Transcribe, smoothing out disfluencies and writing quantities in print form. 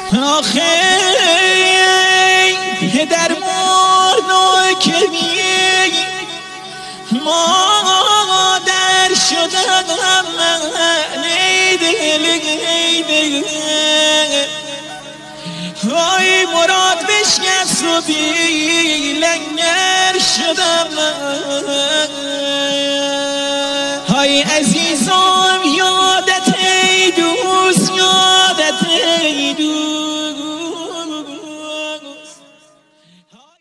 آخه پدر مرناک مادر شدم ای دل های مراد بشکست و بی لنگر شدم های عزیزم یادت ای دوست یادت ای دوست